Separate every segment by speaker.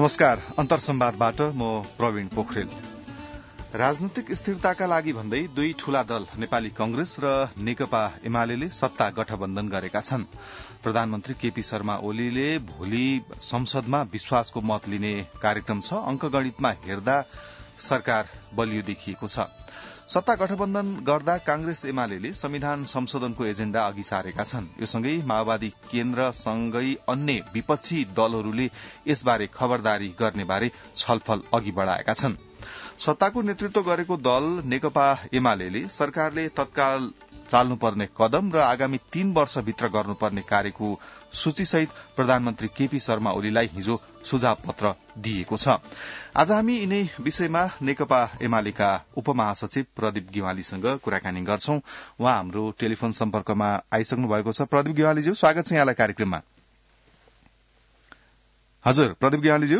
Speaker 1: नमस्कार, अन्तर्संवादबाट म प्रवीण पोखरेल। राजनीतिक स्थिरताका लागि भन्दै दुई ठूला दल नेपाली कांग्रेस र नेकपा एमाले सत्ता गठबन्धन गरेका छन्। प्रधानमन्त्री केपी शर्मा ओलीले भोलि संसदमा विश्वासको मत लिने कार्यक्रम छ। अंकगणितमा हेर्दा सरकार बलियो देखिएको छ। सत्ता गठबन्धन गर्दा कांग्रेस एमाले संविधान संशोधनको एजेण्डा अघि सारेका छन्। यो सँगै माओवादी केन्द्रसँगै अन्य विपक्षी दलहरूले यसबारे खबरदारी गर्नेबारे छलफल अघि बढ़ाएका छन्। सत्ताको नेतृत्व गरेको दल नेकपा एमाले सरकारले तत्काल चाल्नुपर्ने कदम र आगामी 3 वर्षभित्र गर्नुपर्ने कार्यको सूचीसहित प्रधानमन्त्री केपी शर्मा ओलीलाई हिजो सुझाव पत्र दिएको छ। आज हामी यिनै विषयमा नेकपा एमालेका उपमहासचिव प्रदीप गिवालीसँग कुराकानी गर्छौं। उहाँ हाम्रो टेलिफोन सम्पर्कमा आइसक्नु भएको छ। प्रदीप गिवालीज्यू, स्वागत छ यहाँलाई कार्यक्रममा। हजुर प्रदीप गिवालीज्यू।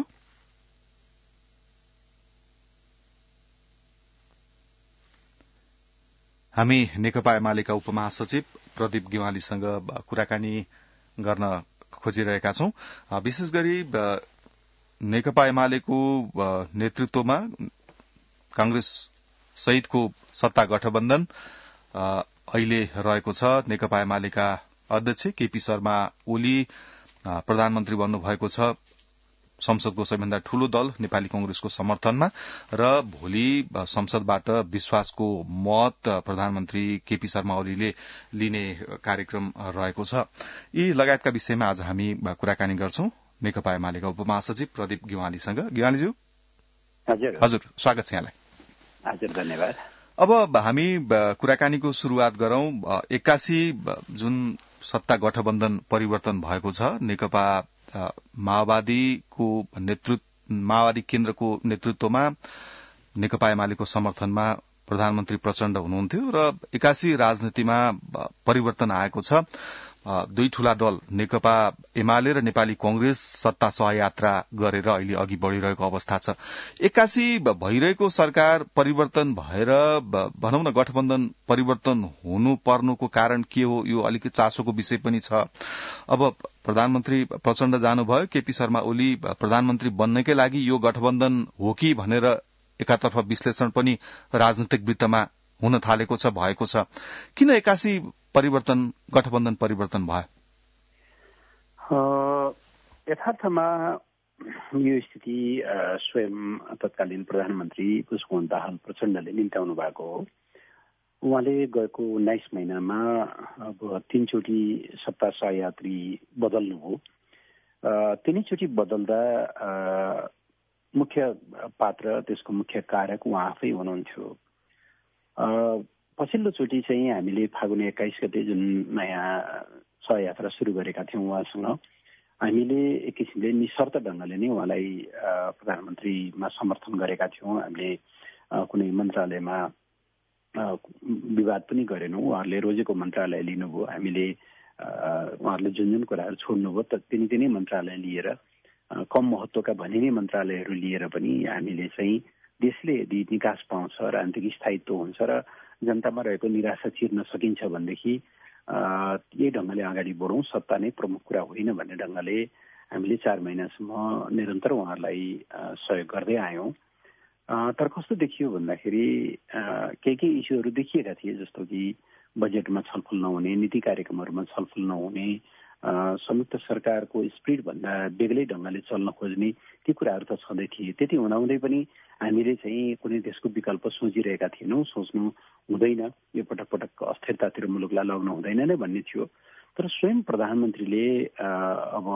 Speaker 1: हामी नेकपा एमालेका उपमहासचिव प्रदीप गिवालीसँग कुराकानी गर्न खोजिरहेका छौं। विशेष गरी नेकपा एमालेको नेतृत्वमा कांग्रेस सहितको सत्ता गठबन्धन अहिले रहेको छ। नेकपा एमालेका अध्यक्ष केपी शर्मा ओली प्रधानमन्त्री बन्नुभएको छ। संसदको सबैभन्दा ठूलो दल नेपाली कांग्रेसको समर्थनमा र भोलि संसदबाट विश्वासको मत प्रधानमन्त्री केपी शर्मा ओलीले लिने कार्यक्रम रहेको छ। यी लगायतका विषयमा आज हामी कुराकानी गर्छौं नेकपा एमालेका उपमहासचिव प्रदीप गिवालीसँग। गिवालीज्यू, हजुर स्वागत छ यहाँलाई।
Speaker 2: हजुर, धन्यवाद।
Speaker 1: अब हामी कुराकानीको शुरूआत गरौं। 81 जुन सत्ता गठबन्धन परिवर्तन भएको छ, नेकपा माओवादी केन्द्रको नेतृत्वमा नेकपा एमालेको समर्थनमा प्रधानमन्त्री प्रचण्ड हुनुहुन्थ्यो र 81 राजनीतिमा परिवर्तन आएको छ। दुई ठूला दल नेकपा एमाले र नेपाली कांग्रेस सत्ता सहयात्रा गरेर अहिले अघि बढ़िरहेको अवस्था छ। 81 भइरहेको सरकार परिवर्तन भएर भनौं न गठबन्धन परिवर्तन हुनु पर्नुको कारण के हो, यो अलिकति चासोको विषय पनि छ। अब प्रधानमन्त्री प्रचण्ड जानुभयो, केपी शर्मा ओली प्रधानमन्त्री बन्नकै लागि यो गठबन्धन हो कि भनेर एकातर्फ विश्लेषण पनि राजनीतिक वृत्तमा हुन थालेको छ, भएको छ। किन 81 गठबन्धन परिवर्तन भयो?
Speaker 2: यथार्थमा यो स्थिति स्वयं तत्कालीन प्रधानमन्त्री पुष्पकमल दाहाल प्रचण्डले निम्त्याउनु भएको हो। उहाँले गएको 19 महिनामा अब 3 चोटि सत्ता सहयात्री बदल्नुभयो। 3 चोटि बदल्दा मुख्य पात्र, त्यसको मुख्य कारक उहाँ आफै हुनुहुन्थ्यो। पछिल्लो चोटि चाहिँ हामीले फागुन 21 गते जुन नयाँ सहयात्रा सुरु गरेका थियौं, उहाँसँग हामीले एक किसिमले निशर्त ढंगले नै उहाँलाई प्रधानमन्त्रीमा समर्थन गरेका थियौं। हामीले कुनै मन्त्रालयमा विवाद पनि गरेनौं। उहाँहरूले रोजेको मन्त्रालय लिनुभयो, हामीले उहाँहरूले जुन जुन कुराहरू छोड्नुभयो तिनै मन्त्रालय लिएर, कम महत्वका भनिने मन्त्रालयहरू लिएर पनि हामीले चाहिँ देशले यदि निकास पाउँछ, राजनीतिक स्थायित्व हुन्छ र जनतामा रहेको निराशा चिर्न सकिन्छ भनेदेखि यही ढंगले अगाडि बढौं, सत्ता नै प्रमुख कुरा होइन भन्ने ढंगले हामीले 4 महिनासम्म निरन्तर उहाँहरूलाई सहयोग गर्दै आयौं। तर कस्तो देखियो भन्दाखेरि केही इस्युहरू देखिएका थिए, जस्तो कि बजेटमा छलफल नहुने, नीति कार्यक्रमहरूमा छलफल नहुने, संयुक्त सरकारको स्पिड भन्दा बेग्लै ढंगले चल्न खोज्ने, ती कुराहरू त छँदै थिए। त्यति हुँदाहुँदै पनि हामीले चाहिँ कुनै त्यसको विकल्प सोचिरहेका थिएनौं। सोच्नु हुँदैन, यो पटक पटक अस्थिरतातिर मुलुकलाई लग्न हुँदैन नै भन्ने थियो। तर स्वयं प्रधानमन्त्रीले अब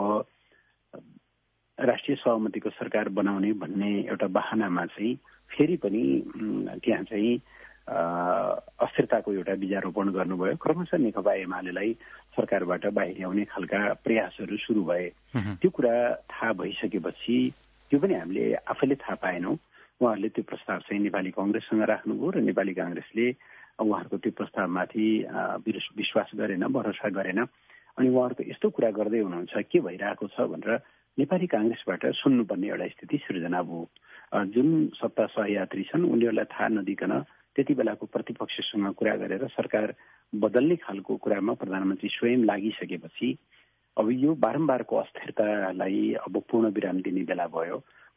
Speaker 2: राष्ट्रिय सहमतिको सरकार बनाउने भन्ने एउटा बहानामा चाहिँ फेरि पनि त्यहाँ चाहिँ अस्थिरताको एउटा बीजारोपण गर्नुभयो। क्रमशः नेकपा एमालेलाई सरकारबाट बाहिर आउने खालका प्रयासहरू सुरु भए। त्यो कुरा थाहा भइसकेपछि, त्यो पनि हामीले आफैले थाहा पाएनौं, उहाँहरूले त्यो प्रस्ताव चाहिँ नेपाली कांग्रेससँग राख्नुभयो र नेपाली कांग्रेसले उहाँहरूको त्यो प्रस्तावमाथि विश्वास गरेन, भरोसा गरेन। अनि उहाँहरूको यस्तो कुरा गर्दै हुनुहुन्छ, के भइरहेको छ भनेर नेपाली कांग्रेसबाट सुन्नुपर्ने एउटा स्थिति सृजना भयो। जुन सत्ता सहयात्री छन् उनीहरूलाई थाहा नदिकन त्यति बेलाको प्रतिपक्षसँग कुरा गरेर सरकार बदल्ने खालको कुरामा प्रधानमन्त्री स्वयं लागिसकेपछि अब यो बारम्बारको अस्थिरतालाई अब पूर्ण विराम दिने बेला भयो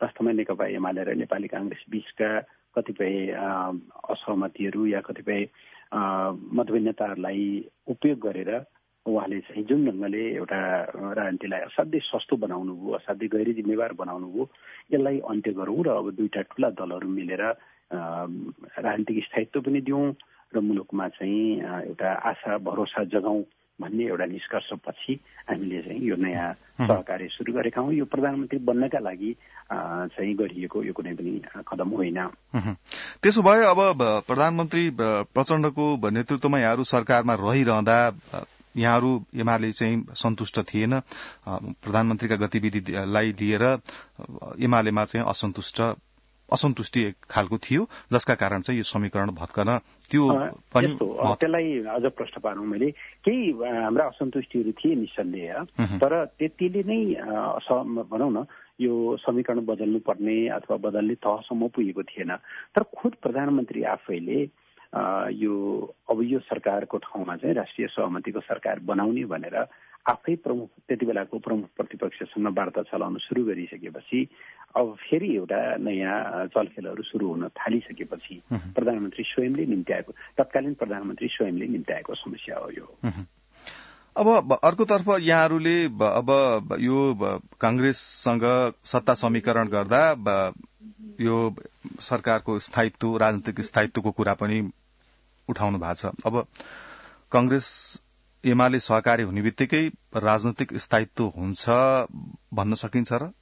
Speaker 2: वास्तवमा नेकपा एमाले र नेपाली कांग्रेस बीचका कतिपय असहमतिहरू या कतिपय मतभिन्नताहरूलाई उपयोग गरेर उहाँले चाहिँ जुन ढङ्गले एउटा राजनीतिलाई असाध्यै सस्तो बनाउनु भयो, असाध्यै गैर जिम्मेवार बनाउनु भयो, यसलाई अन्त्य गरौँ र अब दुईटा ठूला दलहरू मिलेर राजनीतिक स्थायित्व पनि दिउँ र मुलुकमा चाहिँ एउटा आशा भरोसा जगाउँ भन्ने एउटा निष्कर्षपछि हामीले चाहिँ यो नयाँ सहकार्य सुरु गरेका हौँ। यो प्रधानमन्त्री बन्नका लागि चाहिँ गरिएको यो कुनै पनि कदम होइन।
Speaker 1: त्यसो भए अब प्रधानमन्त्री प्रचण्डको नेतृत्वमा यहाँहरू सरकारमा रहिरहँदा यहाँहरू एमाले चाहिँ सन्तुष्ट थिएन, प्रधानमन्त्रीका गतिविधिलाई लिएर एमालेमा चाहिँ असन्तुष्टि एक खालको थियो, जसका कारण चाहिँ यो समीकरण भत्कन त्यो पनि
Speaker 2: त्यसलाई अझ प्रश्न पार्नु मैले केही हाम्रा असन्तुष्टिहरू थिए निसन्देह, तर त्यतिले नै भनौँ न यो समीकरण बदल्नु पर्ने अथवा बदल्ने तहसम्म पुगेको थिएन। तर खुद प्रधानमन्त्री आफैले अब यो सरकारको ठाउँमा चाहिँ राष्ट्रिय सहमतिको सरकार बनाउने भनेर आफै त्यति बेलाको प्रमुख प्रतिपक्षसँग वार्ता चलाउन सुरु गरिसकेपछि अब फेरि एउटा नयाँ चलखेलहरू सुरु हुन थालिसकेपछि प्रधानमन्त्री स्वयंले निम्त्याएको, तत्कालीन प्रधानमन्त्री स्वयंले निम्त्याएको समस्या हो यो।
Speaker 1: अब अर्कोतर्फ यहाँहरूले अब यो कांग्रेससँग सत्ता समीकरण गर्दा यो सरकारको स्थायित्व, राजनीतिक स्थायित्वको कुरा पनि उठाउनु भएको छ। अब कांग्रेस एमाले सहकारी हुने बित्तिकै राजनीतिक स्थायित्व हुन्छ भन्न सकिन्छ र?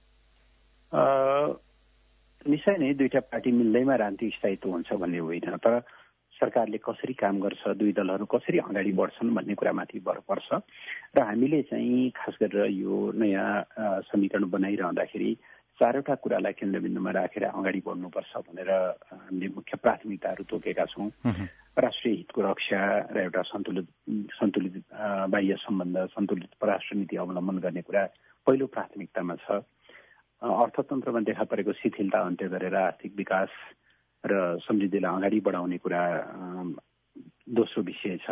Speaker 2: निश्चय नै दुईटा पार्टी मिल्दैमा राजनीतिक स्थायित्व हुन्छ भन्ने होइन, तर सरकारले कसरी काम गर्छ, दुई दलहरू कसरी अगाडि बढ्छन् भन्ने कुरामाथि भर पर्छ। र हामीले चाहिँ खास गरेर यो नयाँ समीकरण बनाइरहँदाखेरि चारवटा कुरालाई केन्द्रबिन्दुमा राखेर अगाडि बढ्नुपर्छ भनेर हामीले मुख्य प्राथमिकताहरू तोकेका छौँ। राष्ट्रिय हितको रक्षा र एउटा सन्तुलित बाह्य सम्बन्ध, सन्तुलित परराष्ट्र नीति अवलम्बन गर्ने कुरा पहिलो प्राथमिकतामा छ। अर्थतन्त्रमा देखा परेको शिथिलता अन्त्य गरेर आर्थिक विकास र समृद्धिलाई अगाडि बढाउने कुरा दोस्रो विषय छ।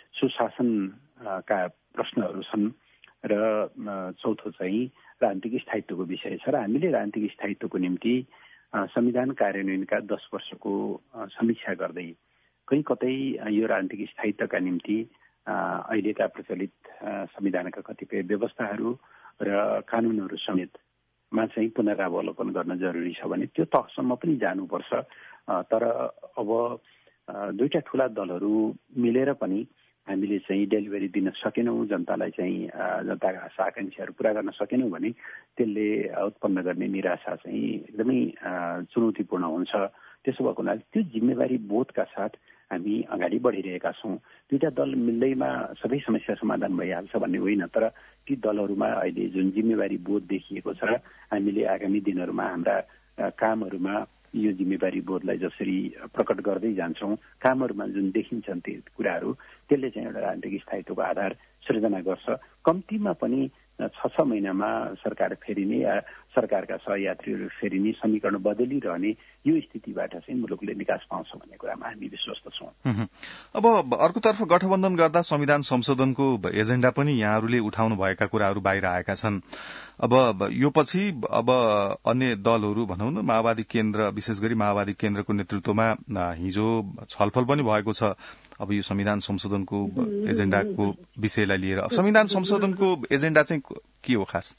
Speaker 2: सुशासनका प्रश्नहरू छन् र चौथो चाहिँ राजनीतिक स्थायित्वको विषय छ। र हामीले राजनीतिक स्थायित्वको निम्ति संविधान कार्यान्वयनका 10 वर्षको समीक्षा गर्दै कहीँ कतै यो राजनीतिक स्थायित्वका निम्ति अहिलेका प्रचलित संविधानका कतिपय व्यवस्थाहरू र कानूनहरू समेतमा चाहिँ पुनरावलोकन गर्न जरुरी छ भने त्यो तहसम्म पनि जानुपर्छ। तर अब दुईटा ठूला दलहरू मिलेर पनि हामीले चाहिँ डेलिभरी दिन सकेनौँ, जनतालाई चाहिँ जनताका आशा आकांक्षाहरू पूरा गर्न सकेनौँ भने त्यसले उत्पन्न गर्ने निराशा चाहिँ एकदमै चुनौतीपूर्ण हुन्छ। त्यसो भएको हुनाले त्यो जिम्मेवारी बोधका साथ हामी अगाडि बढिरहेका छौँ। दुईटा दल मिल्दैमा सबै समस्या समाधान भइहाल्छ भन्ने होइन, तर ती दलहरूमा अहिले जुन जिम्मेवारी बोध देखिएको छ, हामीले आगामी दिनहरूमा हाम्रा कामहरूमा यो जिम्मेवारी बोधलाई जसरी प्रकट गर्दै जान्छौँ, कामहरूमा जुन देखिन्छन् ती कुराहरू, त्यसले चाहिँ एउटा राजनीतिक स्थायित्वको आधार सृजना गर्छ। कम्तीमा पनि 6 महिनामा सरकार फेरिने या सरकारका सहयात्रीहरू फेरिने, समीकरण बदलिरहने यो स्थितिबाट चाहिँ मुलुकले निकास पाउँछ भन्ने कुरामा हामी विश्वस्त छौँ।
Speaker 1: अब अर्कोतर्फ गठबन्धन गर्दा संविधान संशोधनको एजेण्डा पनि यहाँहरूले उठाउनु भएका कुराहरू बाहिर आएका छन्। अब यो पछि अब अन्य दलहरू भनौँ न, माओवादी केन्द्र, विशेष गरी माओवादी केन्द्रको नेतृत्वमा हिजो छलफल पनि भएको छ अब यो संविधान संशोधनको एजेण्डाको विषयलाई लिएर। संविधान संशोधनको एजेण्डा चाहिँ के हो खास?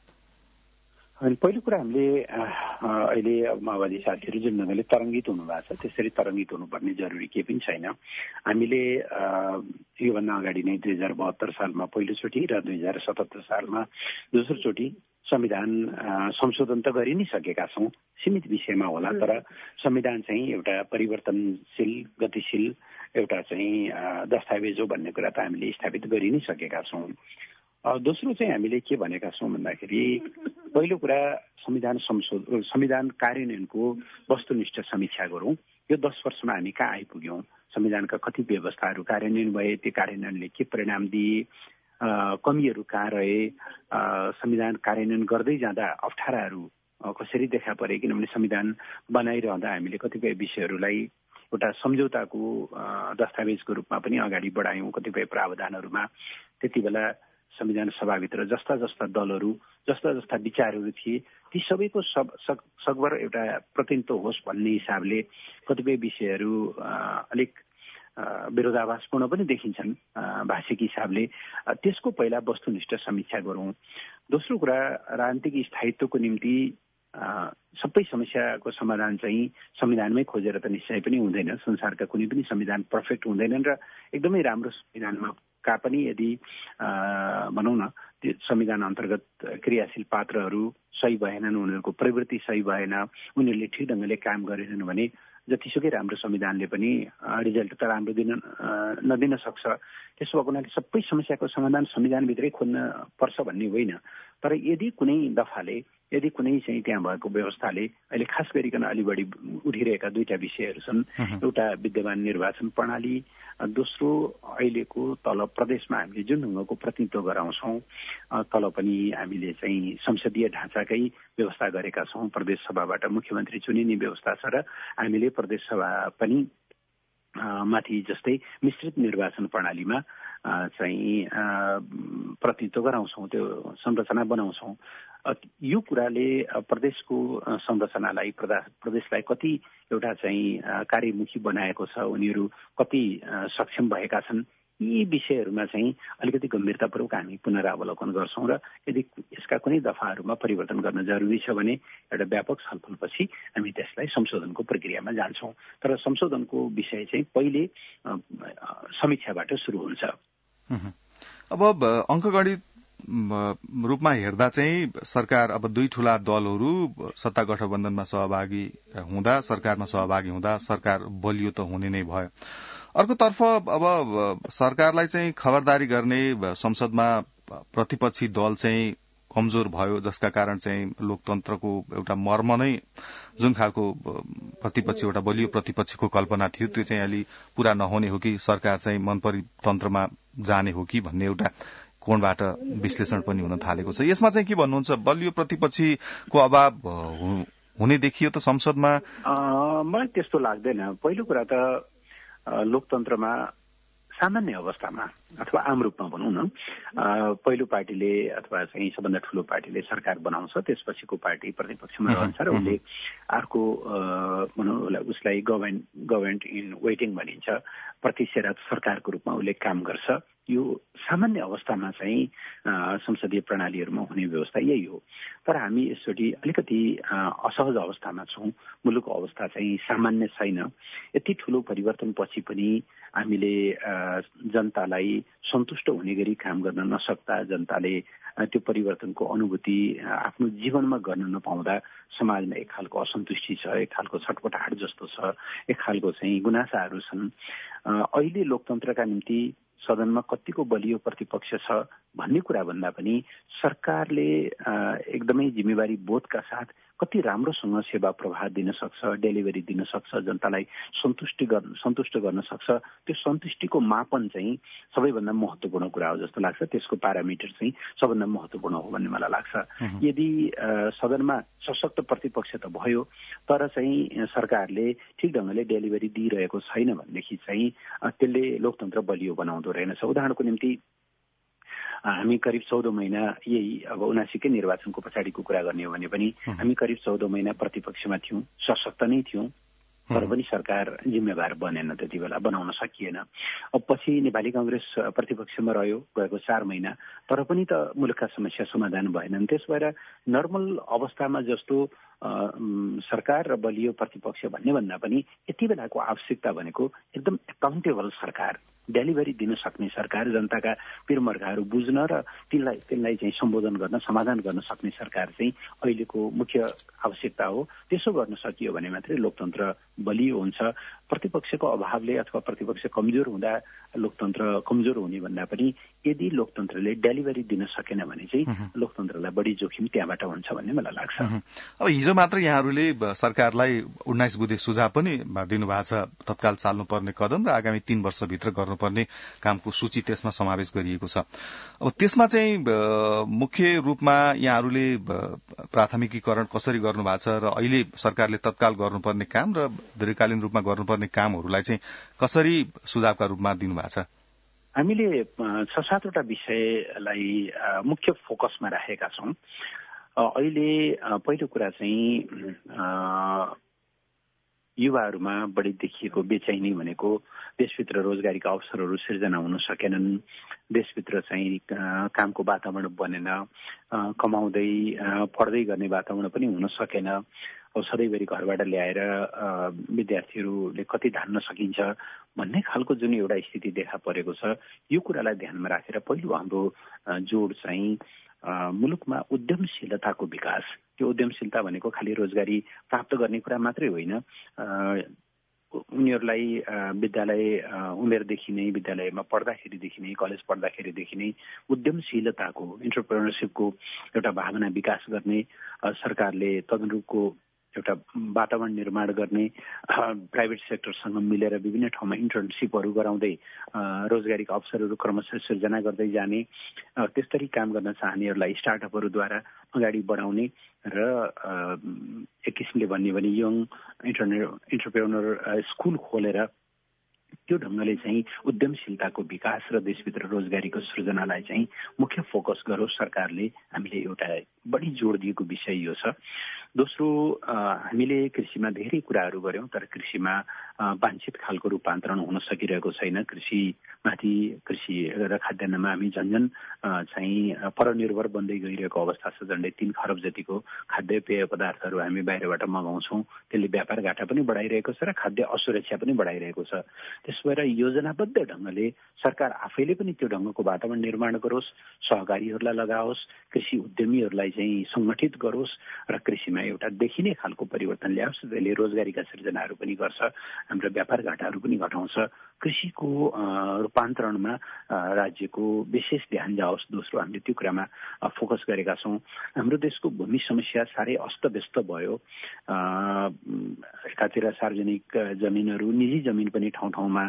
Speaker 2: अनि पहिलो कुरा हामीले अहिले माओवादी साथीहरू जुन ढङ्गले तरङ्गित हुनुभएको छ त्यसरी तरङ्गित हुनुपर्ने जरुरी केही पनि छैन। हामीले योभन्दा अगाडि नै 2072 सालमा पहिलोचोटि र 2077 सालमा दोस्रोचोटि संविधान संशोधन त गरि नै सकेका छौँ। सीमित विषयमा होला, तर संविधान चाहिँ एउटा परिवर्तनशील, गतिशील एउटा चाहिँ दस्तावेज हो भन्ने कुरा त हामीले स्थापित गरि नै सकेका छौँ। दोस्रो चाहिँ हामीले के भनेका छौँ भन्दाखेरि पहिलो कुरा संविधान कार्यान्वयनको वस्तुनिष्ठ समीक्षा गरौँ। यो 10 वर्षमा हामी कहाँ आइपुग्यौँ, संविधानका कति व्यवस्थाहरू कार्यान्वयन भए, त्यो कार्यान्वयनले के परिणाम दिए, कमीहरू कहाँ रहे, संविधान कार्यान्वयन गर्दै जाँदा अप्ठ्याराहरू कसरी देखा परे, किनभने संविधान बनाइरहँदा हामीले कतिपय विषयहरूलाई एउटा सम्झौताको दस्तावेजको रूपमा पनि अगाडि बढायौँ। कतिपय प्रावधानहरूमा त्यति बेला संविधान सभाभित्र जस्ता जस्ता दलहरू, जस्ता जस्ता विचारहरू थिए, ती सबैको सकभर एउटा प्रतिनिधित्व होस् भन्ने हिसाबले कतिपय विषयहरू अलिक विरोधाभासपूर्ण पनि देखिन्छन् भाषिक हिसाबले। त्यसको पहिला वस्तुनिष्ठ समीक्षा गरौँ। दोस्रो कुरा, राजनीतिक स्थायित्वको निम्ति सबै समस्याको समाधान चाहिँ संविधानमै खोजेर त निश्चय पनि हुँदैन। संसारका कुनै पनि संविधान पर्फेक्ट हुँदैनन् र एकदमै राम्रो संविधानमा का पनि यदि भनौँ न त्यो संविधान अन्तर्गत क्रियाशील पात्रहरू सही भएनन्, उनीहरूको प्रवृत्ति सही भएन, उनीहरूले ठिक ढङ्गले काम गरेनन् भने जतिसुकै राम्रो संविधानले पनि रिजल्ट त राम्रो नदिन सक्छ। त्यसो भएको हुनाले सबै समस्याको समाधान संविधानभित्रै खोज्न पर्छ भन्ने होइन। तर यदि कुनै दफाले, यदि कुनै चाहिँ त्यहाँ भएको व्यवस्थाले अहिले खास गरिकन अलि बढी उठिरहेका दुईटा विषयहरू छन्। एउटा विद्यमान निर्वाचन प्रणाली, दोस्रो अहिलेको तल प्रदेशमा हामीले जुन ढङ्गको प्रतिनिधित्व गराउँछौँ, तल पनि हामीले चाहिँ संसदीय ढाँचाकै व्यवस्था गरेका छौँ। प्रदेश सभाबाट मुख्यमन्त्री चुनिने व्यवस्था छ र हामीले प्रदेश सभा पनि माथि जस्तै मिश्रित निर्वाचन प्रणालीमा चाहिँ प्रतिनिधित्व गराउँछौँ, त्यो संरचना बनाउँछौँ। यो कुराले प्रदेशको संरचनालाई, प्रदेशलाई कति एउटा चाहिँ कार्यमुखी बनाएको छ, उनीहरू कति सक्षम भएका छन्, यी विषयहरूमा चाहिँ अलिकति गम्भीरतापूर्वक हामी पुनरावलोकन गर्छौँ र यदि यसका कुनै दफाहरूमा परिवर्तन गर्न जरुरी छ भने एउटा व्यापक छलफलपछि हामी त्यसलाई संशोधनको प्रक्रियामा जान्छौँ। तर संशोधनको विषय चाहिँ पहिले समीक्षाबाट सुरु हुन्छ।
Speaker 1: अब अङ्कगणित रूपमा हेर्दा चाहिँ सरकार अब दुई ठूला दलहरू सत्ता गठबन्धनमा सहभागी हुँदा, सरकारमा सहभागी हुँदा सरकार बलियो त हुने नै भयो। अर्कोतर्फ अब सरकारलाई चाहिँ खबरदारी गर्ने संसदमा प्रतिपक्षी दल चाहिँ कमजोर भयो, जसका कारण चाहिँ लोकतन्त्रको एउटा मर्म नै जुन खालको प्रतिपक्षी, एउटा बलियो प्रतिपक्षीको कल्पना थियो, त्यो चाहिँ अलि पूरा नहुने हो कि सरकार चाहिँ मनपरी तन्त्रमा जाने हो कि भन्ने एउटा कोणबाट विश्लेषण पनि हुन थालेको छ। यसमा चाहिँ के भन्नुहुन्छ? बलियो प्रतिपक्षीको अभाव हुने देखियो त संसदमा?
Speaker 2: मलाई त्यस्तो लाग्दैन। पहिलो कुरा त लोकतन्त्रमा सामान्य अवस्थामा अथवा आम रूपमा भनौँ न, पहिलो पार्टीले अथवा चाहिँ सबभन्दा ठूलो पार्टीले सरकार बनाउँछ, त्यसपछिको पार्टी प्रतिपक्षमा रहन्छ र उसले अर्को भनौँ उसलाई गभर्नमेन्ट इन वेटिङ भनिन्छ, प्रतिक्षारत सरकारको रूपमा उसले काम गर्छ। यो सामान्य अवस्थामा चाहिँ संसदीय प्रणालीहरूमा हुने व्यवस्था यही हो। तर हामी यसचोटि अलिकति असहज अवस्थामा छौँ। मुलुकको अवस्था चाहिँ सामान्य छैन। यति ठूलो परिवर्तनपछि पनि हामीले जनतालाई सन्तुष्ट हुने गरी काम गर्न नसक्दा, जनताले त्यो परिवर्तनको अनुभूति आफ्नो जीवनमा गर्न नपाउँदा समाजमा एक खालको असन्तुष्टि छ, एक खालको छटपटाहट जस्तो छ, एक खालको चाहिँ गुनासाहरू छन्। अहिले लोकतन्त्रका निम्ति सदनमा कतिको बलियो प्रतिपक्ष छ भन्ने कुरा भन्दा पनि सरकारले एकदमै जिम्मेवारी बोधका साथ कति राम्रोसँग सेवा प्रवाह दिन सक्छ, डेलिभरी दिन सक्छ, जनतालाई सन्तुष्ट गर्न सक्छ, त्यो सन्तुष्टिको मापन चाहिँ सबैभन्दा महत्त्वपूर्ण कुरा हो जस्तो लाग्छ। त्यसको प्यारामिटर चाहिँ सबभन्दा महत्त्वपूर्ण हो भन्ने मलाई लाग्छ। यदि सदनमा सशक्त प्रतिपक्ष त भयो, तर चाहिँ सरकारले ठिक ढङ्गले डेलिभरी दिइरहेको छैन भनेदेखि चाहिँ त्यसले लोकतन्त्र बलियो बनाउँदो रहेनछ। उदाहरणको निम्ति हामी करिब 14 महिना, यही अब 79कै निर्वाचनको पछाडिको कुरा गर्ने हो भने पनि हामी करिब 14 महिना प्रतिपक्षमा थियौँ, सशक्त नै थियौँ, तर पनि सरकार जिम्मेवार बनेन, त्यति बेला बनाउन सकिएन। अब पछि नेपाली कांग्रेस प्रतिपक्षमा रह्यो गएको 4 महिना, तर पनि त मुलुकका समस्या समाधान भएनन्। त्यस भएर नर्मल अवस्थामा जस्तो सरकार र बलियो प्रतिपक्ष भन्ने भन्दा पनि यति बेलाको आवश्यकता भनेको एकदम एकाउन्टेबल सरकार, डेलिभरी दिन सक्ने सरकार, जनताका पिरमर्काहरू बुझ्न र तिनलाई चाहिँ सम्बोधन गर्न, समाधान गर्न सक्ने सरकार चाहिँ अहिलेको मुख्य आवश्यकता हो। त्यसो गर्न सकियो भने मात्रै लोकतन्त्र बलियो हुन्छ। प्रतिपक्षको अभावले अथवा प्रतिपक्ष कमजोर हुँदा लोकतन्त्र कमजोर हुने भन्दा पनि यदि लोकतन्त्रले डेलिभरी दिन सकेन भने चाहिँ लोकतन्त्रलाई बढी जोखिम त्यहाँबाट हुन्छ भन्ने मलाई लाग्छ।
Speaker 1: अब हिजो मात्र यहाँहरूले सरकारलाई 19 बुँदे सुझाव पनि दिनुभएको छ, तत्काल चाल्नुपर्ने कदम र आगामी 3 वर्षभित्र गर्नुपर्ने कामको सूची त्यसमा समावेश गरिएको छ। अब त्यसमा चाहिँ मुख्य रूपमा यहाँहरूले प्राथमिकीकरण कसरी गर्नु भएको छ र अहिले सरकारले तत्काल गर्नुपर्ने काम र दीर्घकालीन रूपमा गर्नुपर्ने कामहरूलाई चाहिँ कसरी सुझावका रूपमा दिनुभएको छ?
Speaker 2: हामीले 6-7वटा विषयलाई मुख्य फोकसमा राखेका छौँ। अहिले पहिलो कुरा चाहिँ युवाहरूमा बढी देखिएको बेचैनी भनेको देशभित्र रोजगारीका अवसरहरू सिर्जना हुन सकेनन्, देशभित्र चाहिँ कामको वातावरण बनेन, कमाउँदै पढ्दै गर्ने वातावरण पनि हुन सकेन। अब सधैँभरि घरबाट ल्याएर विद्यार्थीहरूले कति धान्न सकिन्छ भन्ने खालको जुन एउटा स्थिति देखा परेको छ, यो कुरालाई ध्यानमा राखेर पहिलो हाम्रो जोड चाहिँ मुलुकमा उद्यमशीलताको विकास। त्यो उद्यमशीलता भनेको खालि रोजगारी प्राप्त गर्ने कुरा मात्रै होइन, उनीहरूलाई विद्यालय उमेरदेखि नै, विद्यालयमा पढ्दाखेरिदेखि नै, कलेज पढ्दाखेरिदेखि नै उद्यमशीलताको, एन्टरप्रेन्योरसिपको एउटा भावना विकास गर्ने, सरकारले तदनुरूपको एउटा वातावरण निर्माण गर्ने, प्राइभेट सेक्टरसँग मिलेर विभिन्न ठाउँमा इन्टर्नसिपहरू गराउँदै रोजगारीका अवसरहरू क्रमशः सिर्जना गर्दै जाने, त्यसरी काम गर्न चाहनेहरूलाई स्टार्टअपहरूद्वारा अगाडि बढाउने र एक किसिमले भन्ने भने यङ एन्टरप्रेन्योर स्कुल खोलेर त्यो ढङ्गले चाहिँ उद्यमशीलताको विकास र देशभित्र रोजगारीको सृजनालाई चाहिँ मुख्य फोकस गरोस् सरकारले। हामीले एउटा बढी जोड दिएको विषय यो छ। दोस्रो, हामीले कृषिमा धेरै कुराहरू गर्यौं, तर कृषिमा वाञ्छित खालको रूपान्तरण हुन सकिरहेको छैन। कृषिमाथि, कृषि र खाद्यान्नमा हामी झन्झन चाहिँ परनिर्भर बन्दै गइरहेको अवस्था छ। झन्डै 3 खरब जतिको खाद्य पेय पदार्थहरू हामी बाहिरबाट मगाउँछौँ। त्यसले व्यापार घाटा पनि बढाइरहेको छ र खाद्य असुरक्षा पनि बढाइरहेको छ। त्यसो भएर योजनाबद्ध ढङ्गले सरकार आफैले पनि त्यो ढङ्गको वातावरण निर्माण गरोस्, सहकारीहरूलाई लगाओस्, कृषि उद्यमीहरूलाई चाहिँ सङ्गठित गरोस् र कृषिमा एउटा देखिने खालको परिवर्तन ल्याओस्। त्यसले रोजगारीका सृजनाहरू पनि गर्छ, हाम्रो व्यापार घाटाहरू पनि घटाउँछ। कृषिको रूपान्तरणमा राज्यको विशेष ध्यान जाओस्। दोस्रो, हामीले त्यो कुरामा फोकस गरेका छौँ। हाम्रो देशको भूमि समस्या साह्रै अस्तव्यस्त भयो। एकातिर सार्वजनिक जमिनहरू, निजी जमिन पनि ठाउँ ठाउँमा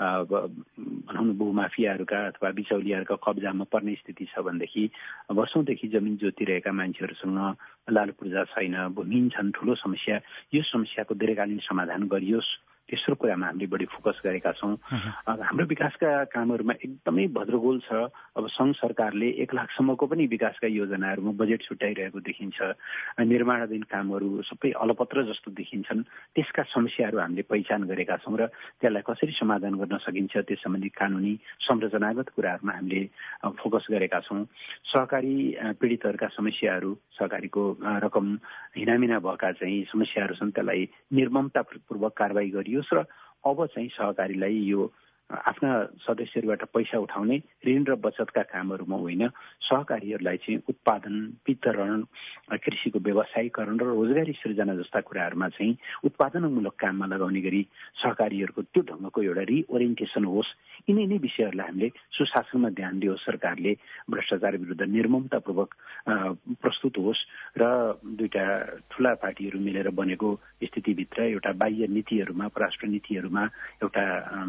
Speaker 2: भनौँ न भूमाफियाहरूका अथवा बिचौलियाहरूका कब्जामा पर्ने स्थिति छ भनेदेखि वर्षौंदेखि जमिन जोतिरहेका मान्छेहरूसँग लालु पूर्जा छैन, भूमिहीन छन्, ठूलो समस्या। यो समस्याको दीर्घकालीन समाधान गरियोस्। तेस्रो कुरामा हामीले बढी फोकस गरेका छौँ। हाम्रो विकासका कामहरूमा एकदमै भद्रगोल छ। अब सङ्घ सरकारले 1 लाखसम्मको पनि विकासका योजनाहरूमा बजेट छुट्याइरहेको देखिन्छ। निर्माणाधीन कामहरू सबै अलपत्र जस्तो देखिन्छन्। त्यसका समस्याहरू हामीले पहिचान गरेका छौँ र त्यसलाई कसरी समाधान गर्न सकिन्छ त्यस सम्बन्धी कानुनी संरचनागत कुराहरूमा हामीले फोकस गरेका छौँ। सहकारी पीडितहरूका समस्याहरू, सहकारीको रकम हिनामिना भएका चाहिँ समस्याहरू छन्, त्यसलाई निर्ममतापूर्वक कारबाही गरियोस् र अब चाहिँ सहकारीलाई यो आफ्ना सदस्यहरूबाट पैसा उठाउने ऋण र बचतका कामहरूमा होइन, सहकारीहरूलाई चाहिँ उत्पादन, वितरण, कृषिको व्यवसायीकरण र रोजगारी सृजना जस्ता कुराहरूमा चाहिँ उत्पादनमूलक काममा लगाउने गरी सहकारीहरूको त्यो ढङ्गको एउटा रिओरिएन्टेसन होस्। यिनै विषयहरूलाई हामीले सुशासनमा ध्यान दियोस् सरकारले, भ्रष्टाचार विरुद्ध निर्ममतापूर्वक प्रस्तुत होस् र दुईटा ठूला पार्टीहरू मिलेर बनेको स्थितिभित्र एउटा बाह्य नीतिहरूमा, परराष्ट्र नीतिहरूमा एउटा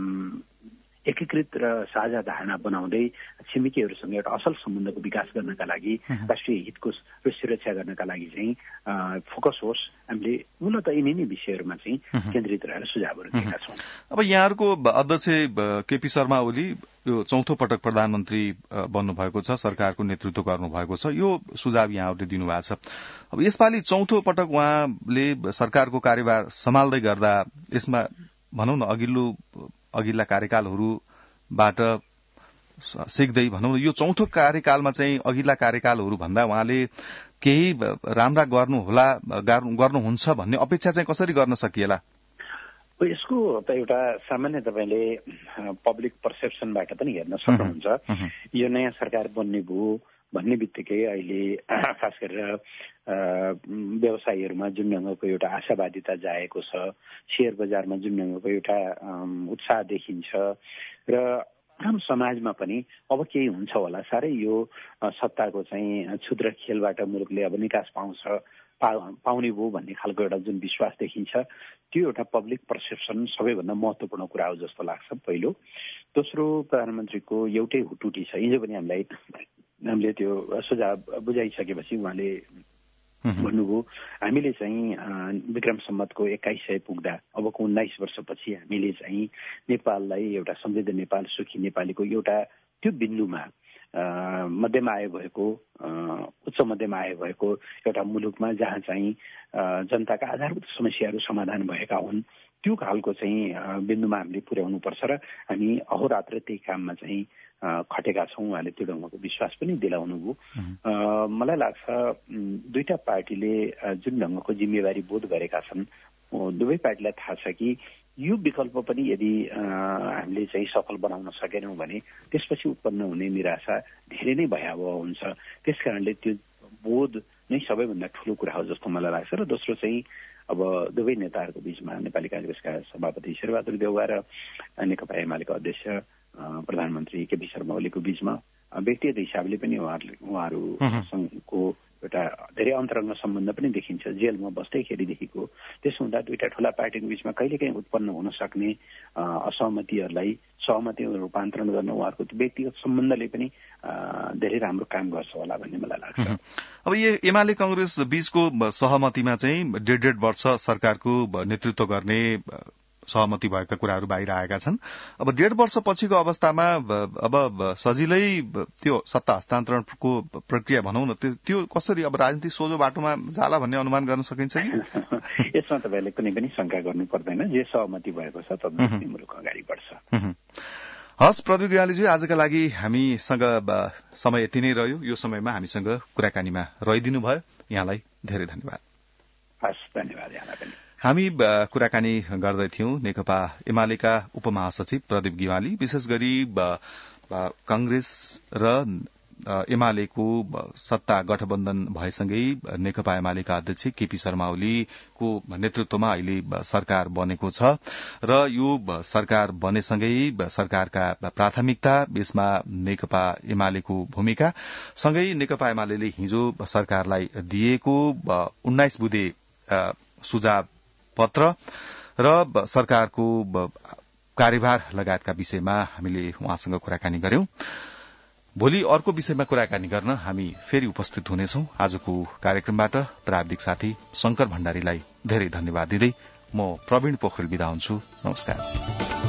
Speaker 2: एकीकृत र साझा धारणा बनाउँदै छिमेकीहरूसँग एउटा असल सम्बन्धको विकास गर्नका लागि, राष्ट्रिय हितको सुरक्षा गर्नका लागि चाहिँ फोकस होस्। हामीले मूलत यिनै विषयहरूमा चाहिँ केन्द्रित रहेर सुझावहरू दिएका छौँ।
Speaker 1: अब यहाँहरूको अध्यक्ष केपी शर्मा ओली यो 4थो पटक प्रधानमन्त्री बन्नुभएको छ, सरकारको नेतृत्व गर्नुभएको छ। यो सुझाव यहाँहरूले दिनुभएको छ। अब यसपालि 4थो पटक उहाँले सरकारको कार्यभार सम्हाल्दै गर्दा यसमा भनौँ न अघिल्ला कार्यकालहरूबाट सिक्दै भनौँ न यो 4थो कार्यकालमा चाहिँ अघिल्ला कार्यकालहरू भन्दा उहाँले केही राम्रा गर्नुहुन्छ भन्ने अपेक्षा चाहिँ कसरी गर्न सकिएला?
Speaker 2: यसको त एउटा सामान्य तपाईले पब्लिक पर्सेप्सनबाट पनि हेर्न सक्नुहुन्छ। यो नयाँ सरकार बन्ने भयो भन्ने बित्तिकै अहिले खास गरेर व्यवसायीहरूमा जुन ढङ्गको एउटा आशावादिता जाएको छ, शेयर बजारमा जुन ढङ्गको एउटा उत्साह देखिन्छ र आम समाजमा पनि अब केही हुन्छ होला, साह्रै यो सत्ताको चाहिँ क्षुद्र खेलबाट मुलुकले अब निकास पाउने भयो भन्ने खालको एउटा जुन विश्वास देखिन्छ, त्यो एउटा पब्लिक पर्सेप्सन सबैभन्दा महत्त्वपूर्ण कुरा हो जस्तो लाग्छ पहिलो। दोस्रो, प्रधानमन्त्रीको एउटै हुटुटी छ। हिजो पनि हामीले त्यो सुझाव बुझाइसकेपछि उहाँले भन्नुभयो। हामीले चाहिँ विक्रम सम्वतको 2100 पुग्दा अबको 19 वर्षपछि हामीले चाहिँ नेपाललाई एउटा समृद्ध नेपाल, सुखी नेपालीको एउटा त्यो बिन्दुमा मध्यम आय भएको, उच्च मध्यम आय भएको एउटा मुलुकमा जहाँ चाहिँ जनताका आधारभूत समस्याहरू समाधान भएका हुन्, त्यो खालको चाहिँ बिन्दुमा हामीले पुर्याउनुपर्छ र हामी अहोरात्र त्यही काममा चाहिँ खटेका छौँ। उहाँले त्यो ढङ्गको विश्वास पनि दिलाउनु भयो। मलाई लाग्छ दुईटा पार्टीले जुन ढङ्गको जिम्मेवारी बोध गरेका छन्, दुवै पार्टीलाई थाहा छ कि यो विकल्प पनि यदि हामीले चाहिँ सफल बनाउन सकेनौँ भने त्यसपछि उत्पन्न हुने निराशा धेरै नै भयावह हुन्छ। त्यसकारणले त्यो बोध नै सबैभन्दा ठुलो कुरा हो जस्तो मलाई लाग्छ। र दोस्रो चाहिँ अब दुवै नेताहरूको बीचमा नेपाली कांग्रेसका सभापति शेरबहादुर देउवा र नेकपा एमालेका अध्यक्ष प्रधानमन्त्री केपी शर्मा ओलीको बीचमा व्यक्तिगत हिसाबले पनि उहाँहरूसँगको एउटा धेरै अन्तरङ्ग सम्बन्ध पनि देखिन्छ, जेलमा बस्दैखेरिदेखिको। त्यसो हुँदा दुईटा ठूला पार्टीको बीचमा कहिलेकाहीँ उत्पन्न हुन सक्ने असहमतिहरूलाई सहमतिमा रूपान्तरण गर्न उहाँहरूको व्यक्तिगत सम्बन्धले पनि धेरै राम्रो काम गर्छ होला भन्ने मलाई लाग्छ।
Speaker 1: अब यो एमाले कांग्रेस बीचको सहमतिमा चाहिँ 1.5 वर्ष सरकारको नेतृत्व गर्ने सहमति भएका कुराहरू बाहिर आएका छन्। अब 1.5 वर्ष पछिको अवस्थामा अब सजिलै त्यो सत्ता हस्तान्तरणको प्रक्रिया भनौँ न, त्यो कसरी अब राजनीति सोझो बाटोमा जाला भन्ने अनुमान गर्न सकिन्छ कि?
Speaker 2: यसमा तपाईँले कुनै पनि शंका गर्नु पर्दैन। जे सहमति भएको छ तद्नुसार मुलुक अगाडि बढ्छ।
Speaker 1: हस् प्रदीप गेवालीजी, आजका लागि हामीसँग समय यति नै रह्यो। यो समयमा हामीसँग कुराकानीमा रहिदिनु भयो, यहाँलाई धेरै धन्यवाद।
Speaker 2: हस्, धन्यवाद यहाँलाई पनि।
Speaker 1: हामी कुराकानी गर्दै थियौं नेकपा एमालेका उपमहासचिव प्रदीप गेवाली। विशेष गरी कांग्रेस र एमालेको सत्ता गठबन्धन भएसँगै नेकपा एमालेका अध्यक्ष केपी शर्मा ओलीको नेतृत्वमा अहिले सरकार बनेको छ र यो सरकार बनेसँगै सरकारका प्राथमिकता, यसमा नेकपा एमालेको भूमिका सँगै नेकपा एमालेले हिजो सरकारलाई दिएको 19 बुँदे सुझाव पत्र र सरकारको कार्यभार लगायतका विषयमा हामीले उहाँसँग कुराकानी गर्यौं। भोलि अर्को विषयमा कुराकानी गर्न हामी फेरि उपस्थित हुनेछौं। आजको कार्यक्रमबाट प्राविधिक साथी शंकर भण्डारीलाई धेरै धन्यवाद दिँदै म प्रवीण पोखरेल बिदा हुन्छु। नमस्कार।